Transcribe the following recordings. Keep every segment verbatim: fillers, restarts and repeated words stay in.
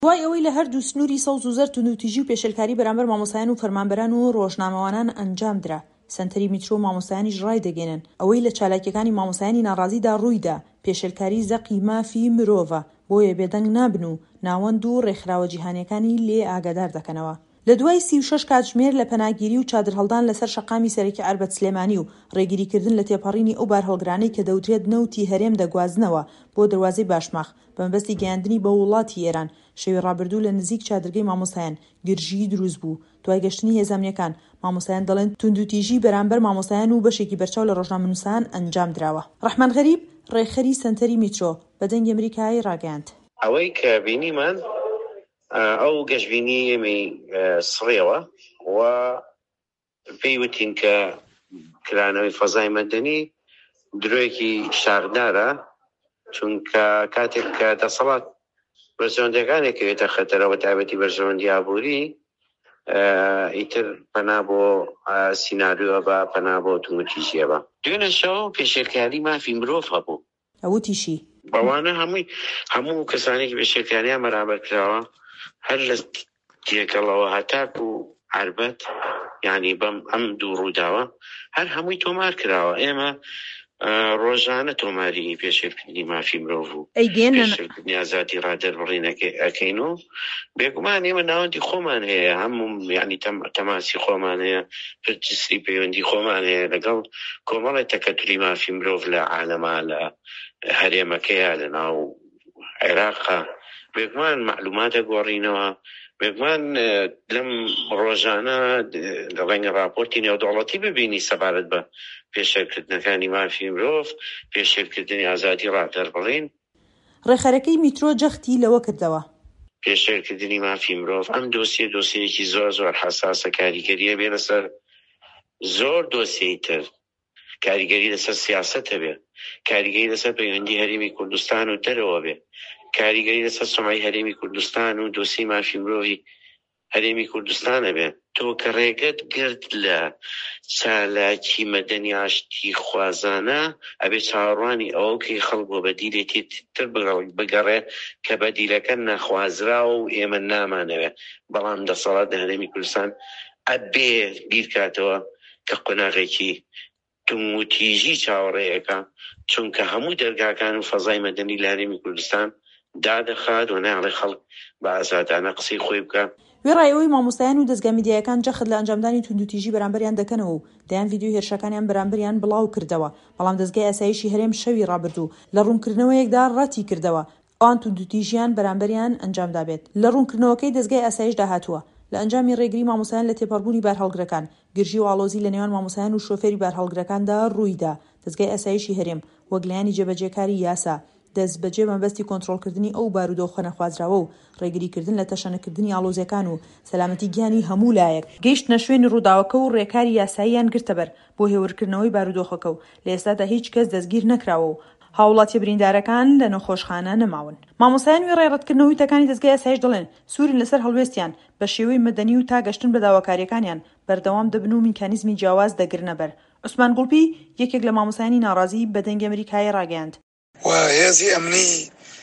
دوای ئەوەی لە هەردوو سنووری سەوز و زەر توندوتیژی و پێشێلکاری بەرامبەر مامۆستایان و فەرمانبەران و ڕۆژنامەوانان ئەنجام درا. سەنتەری میترۆ مامۆستایانیش ڕای دەگەێنن ئەوەی لە چالاکیەکانی مامۆستایانی ناڕازیدا ڕوویدا پێشێلکاری زەقی مافی مرۆڤە، بۆیە بێدەنگ نابن و ناوەند و ڕێکخراوە جیهانیەکانی لێ ئاگادار دەکەنەوە. لە دوای سی و شەش کاتژمێر لە پەناگیری و چادر هەڵدان لەسەر شەقامی سەرەکی عەربەت سلێمانی و ڕێگریکردن لە تێپەڕینی ئەو بار هەڵگرانەی کە دەوترێت نەوتی هەرێم دەگوازنەوە بۆ دەواازەی باشماخ بەمەبەستی گەیاندنی بە وڵاتی ئێران، شەوی ڕابردوو لە نزیک چادرگەی مامۆستایان گرژی دروست بوو. دوای گەشتنی هێزانیەکان مامۆستایان دەڵێن توندوتیژی بەرامبەر مامۆستایان و بەشێکی بەرچاو لە ڕۆژنامەنووسان ئەنجام دراوە. ڕەحمان غەریب ڕێکخەری سەنتەری میترۆ بە دەنگی ئەمریکای ڕاگەیاند. ئەوەی کە بینیمان ئەو گەشتبینی ئێمەی سڕێەوە و پێیوتین کە کرانەوەی فەزای مەدەنی درۆیەکی شاردارە، چونکە کاتێک کە دەسەڵات بەرژەوەندەکانێکەوێتە خەتەرەوە تایبەتی بەرژەوەندی ئابووری ئیتر پەنا بۆ سیناریۆ بە پەنا بۆ توندوتیژیە بە دوێنە شەو پێشێلکاری مافی مرۆڤ هەبوو. ئەوتیشی بەوانە هەمووی هەموو کەسانێکی پێشێلکاریان بەرامبەر کراوە هەر لە تێکەڵەوە هەتاک و عەربەت، یعنی بەم ئەم دوو ڕووداوە هەر هەمووی تۆمار کراوە. ئێمە ڕۆژانە تۆماری پێشێلکردنی مافی مرۆڤ و پێشێلکردنی ئازادی ڕادەربڕینەکە ئەکەین و بێگومان ئێمە ناوەندی خۆمان هەیە، هەموو یعنی تەماسی خۆمان هەیە، پرچستی پەیوەندی خۆمان هەیە لەگەڵ کۆمەڵی تەکەتوری مافی مرۆڤ لە عالەما، لە هەرێمەکەیە، لە ناو عێراقا. بێگومان معلوماتە گۆڕینەوە، بێگومان لەم ڕۆژانە ڕەنگە راپۆرتی نێودەوڵەتی ببینی سەبارەت بە پێشێلکردنەکانی مافی مرۆڤ، پێشێلکردنی ئازادی ڕادەربڕین. ڕێخەرەکەی میترۆ جەختی لەوە کردەوە. پێشێلکردنی مافی مرۆڤ ئەم دۆسیە دۆسیەکی زۆر زۆر حساسە، کاریگەریە بێ لەسەر زۆر دۆسیەی تر، کاریگەری لەسەر سیاسەتە بێ، کاریگەری لەسەر پەیوەندی هەرێمی کوردستان و دەرەوە بێ، کاریگەری لەسەر سومعی هەرێمی کوردستان و دۆسی مافی مرۆڤی هەرێمی کوردستانە بێ. تۆ کە ڕێگەت گرت لە چالاکی مەدەنی ئاشتی خوازانە ئەبێ چاوەڕوانی ئەوە کەی خەڵک بۆ بەدیلێتی تر بگەڕێ کە بەدیلەکە نەخوازراوە و ئێمە نامانەوێ. بەڵام دەسەڵات هەرێمی کوردستان ئەبێ بیرکاتەوە کە قۆناغێکی توندوتیژی چاوەڕێیەکە، چونکە هەموو دەرگاکان و فەزای مەدەنی لە هەرێمی کوردستان دادەخات و ناڵێ خەڵک بە ئازادانە قسەی خۆی بکە. وێ ڕایەوەی مامۆستایان و دەستگا میدیایەکان جەخت لە ئەنجامدانی توندوتیژی بەرامبەریان دەکەنەوە و دەیان ڤیدیۆ هێرشەکانیان بەرامبەریان بڵاو کردەوە، بەڵام دەستگای ئاسایشی هەرێم شەوی ڕابردوو لە ڕوونکردنەوەیەکدا ڕەتی کردەوە ئەوان توندوتیژیان بەرامبەریان ئەنجامدا بێت. لە ڕوونکردنەوەکەی دەستگای ئاسایشدا هاتووە لە ئەنجامی ڕێگری مامۆستایان لە تێپەڕبوونی بارهەڵگرەکان، گرژی و ئاڵۆزی لە نێوان مامۆستایان و شۆفێری بارهەڵگرەکاندا ڕوویدا. دەستگای ئاسایشی هەرێم وەک لایەنی جێبەجێکاری یاسا دەست بەجێ مەبەستی کۆنتڕۆڵکردنی ئەو بارودۆخە نەخوازراوە و ڕێگریکردن لە تەشەنەکردنی ئاڵۆزیەکان و سەلامەتی گیانی هەموو لایەک گەیشتنە شوێنی ڕووداوەکە و ڕێکاری یاساییان گرتە بەر بۆ هێورکردنەوەی بارودۆخەکە و لە ئێستادا هیچ کەس دەستگیر نەکراوە و هاوڵاتی بریندارەکان لە نەخۆشخانە نەماون. مامۆستایان وێ ڕێڕەتکردنەوەی تەکانی دەستگای ئاسایش دەڵێن سوورین لەسەر هەڵوێستیان بە شێوەی مەدەنی و تا گەشتن بە داواکاریەکانیان بەردەوام دەبن و میکانیزمی جیاواز دەگرنە بەر. عوسمان گوڵپی یەکێک لە مامۆستایانی ناڕازی بە دەنگی ئەمریکای ڕاگەیاند. و هێزی ئەمنی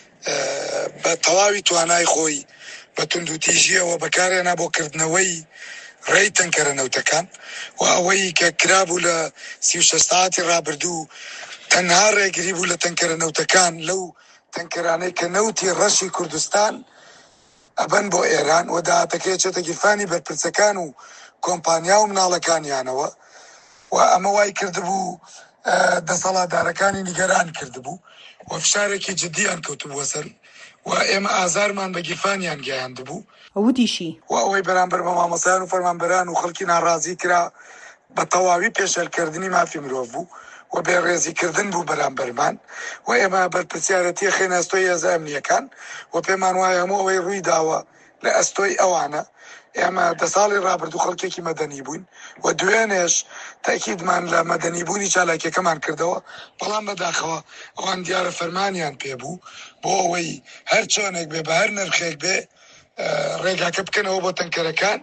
بە تەواوی توانای خۆی بە توندوتیژیەوە بەکارهێنا بۆ کردنەوەی ڕێی تەنکەرە نەوتەکان و ئەوەی کە کرابوو لە سی و شەش ساعتی ڕابردوو تەنها ڕێگری بوو لە تەنکەرە نەوتەکان لەو تەنکەرانەی کە نەوتی ڕەشی کوردستان ئەبەن بۆ ئێران و داهاتەکەی چێتە گیرفانی بەرپرسەکان و کۆمپانیا و مناڵەکانیانەوە و ئەمە وای کردبوو دەسەڵاتدارەکانی نیگەران کردبوو و فشارێکی جدیان کەوتبووە سەر و ئێمە ئازارمان بە گیرفانیان گەیاندبوو. ئەوتیشی و ئەوەی بەرامبەر بە مامۆستایان و فەرمانبەران و خەڵکی ناڕازی کرا بە تەواوی پێشێلکردنی مافی مرۆڤ بوو و بێڕێزیکردن بوو بەرامبەرمان و ئێمە بەرپرسیارەتی خێنە ئەستۆی هێزە ئەمنیەکان و پێمان وایە هەموو ئەوەی ڕووی داوە لە ئەستۆی ئەوانە. ئێمە دە ساڵی ڕابردوو خەڵکێکی مەدەنی بووین و دوێنێش تاکیدمان لە مەدەنی بوونی چالاکیەکەمان کردەوە، بەڵام بەداخەوە ئەوان دیارە فەرمانیان پێبوو بۆ ئەوەی هەر چۆنێک بێ بە هەر نرخێک بێ ڕێگاکە بکەنەوە بۆ تەنکەرەکان.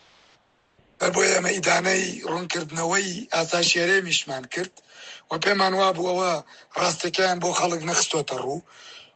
بۆیە ئەمە ئیدانەی ڕوونکردنەوەی ئاسایشی هەرێمیشمان کرد و پێمان وا بوو ئەوە ڕاستەکەیان بۆ خەڵک نەخستۆتە ڕوو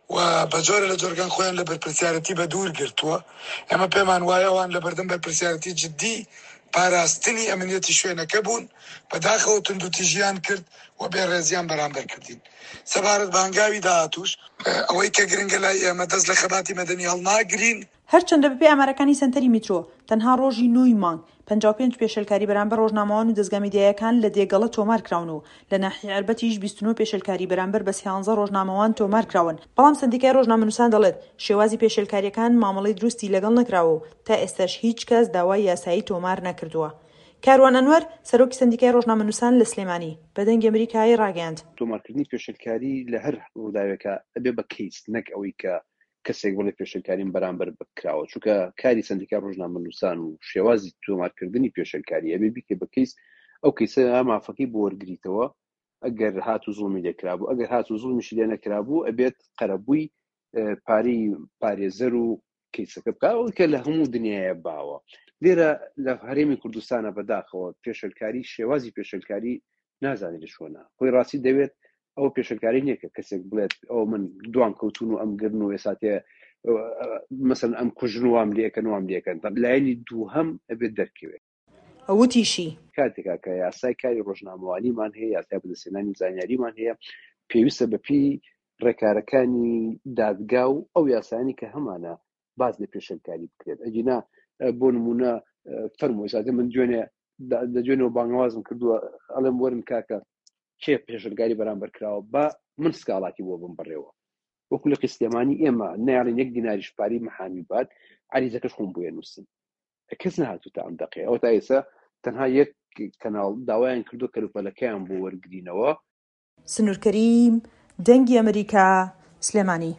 و بە جۆرە لە جۆرگان خۆیان لە بەرپرسیارەتی بە دوور گرتووە. ئێمە پێمان وایە ئەوان لە بەردەم بەرپرسیارەتی جددی پاراستنی ئەمنیەتی شوێنەکە بوون، بەداخەوە توندوتیژیان کرد و بێڕێزیان بەرامبەر کردین. سەبارەت بە هەنگاوی داهاتووش ئەوەی کە گرنگە لای ئێمە دەست لە خەباتی مەدەنی هەڵناگرین. هەرچەندە بەپێی ئامارەکانی سەنتەری میترۆ تەنها ڕۆژی نۆی مانگ پەنجا و پێنج پێشەلکاری بەرامبەر ڕۆژنامەوان و دەستگا میدیایەکان لە دێگەڵە تۆمار کراون و لە ناحیە ئەربەتیش بیست و نۆ پێشەلکاری بەرامبەر بە سیانزە ڕۆژنامەوان تۆمار کراون. بەڵام سندیکای ڕۆژنامەنووسان دەڵێت شێوازی پێشەلکاریەکان مامەڵەی دروستی لەگەڵ نەکراوە و تا ئێستاش هیچ کەس داوای یاسایی تۆمار نەکردووە. کاروان ئەنوەر سەرۆکی سندیکای ڕۆژنامەنووسان لە سلێمانی بەدەنگی ئەمریکایی ڕاگەیاند تۆمارکردنی پێشەلکاری لە هەر ڕووداوێکە ئەبێ بە کەیس نەک ئەوەی کە کەسێک بڵێ پێشەلکاریم بەرامبەر بکراوە، چونکە کاری سندیکای ڕۆژنامەنووسان و شێوازی تۆمارکردنی پێشەلکاری ئەبێ بیکە بە کەیس. ئەو کەیسە مافەکەی بۆ وەرگریتەوە ئەگەر هات و زوڵمی لێکرابوو، ئەگەر هات و زوڵمیشی لێ نەکرابوو ئەبێت قەرەبووی پارەی پارێزەر و کەیسەکە بکاوە کە لە هەموو دنیاە باوە. لێرە لە هەرێمی کوردستانە بەداخەوە پێشەلکاری شێوازی پێشەلکاری نازانێت لە شۆنە خۆی ڕاستی دەوێت ئەو پێشەلکاری نییە کە کەسێک بڵێت ئەو من دوام کەوتون و ئەم گرن و ێساتێ مەسەن ئەم کوژن وام لێکەن وام لێکەن لایەنی دوو هەم ئەبێت دەرکەوێت. ئەوتیشی کاتێکا کە یاسای کاری ڕۆژنامەوانیمان هەیە، یاسای بەدەستهێنانی زانیاریمان هەیە، پێویستە بەپی ڕێکارەکانی دادگا و ئەو یاسانی کە هەمانە باز لە پێشەلکاری بکرێت. ئەجینا بۆ نمونە فەرموویساتێ من دوێنێ دەجوێنەوە بانگوازم کردووە ئەڵێم وەرن کاکە کێ پێشەلکاری بەرامبەر کراوە بە من سکاڵاتی بۆ بم بڕێەوە. وەکو لە قیسلێمانی ئێمە نەیاڵین یەک دیناریش پاری محامی بات عریزەکەش خۆم بۆیە نووسن کەس نهاتوو تا ئەم دەقێ. ئەو تا ئێستا تەنها یەک کەناڵ داوایان کردو کەلوپەلەکەیان بۆ وەرگرینەوە. سنوورکەریم دەنگی ئەمریکا سلێمانی.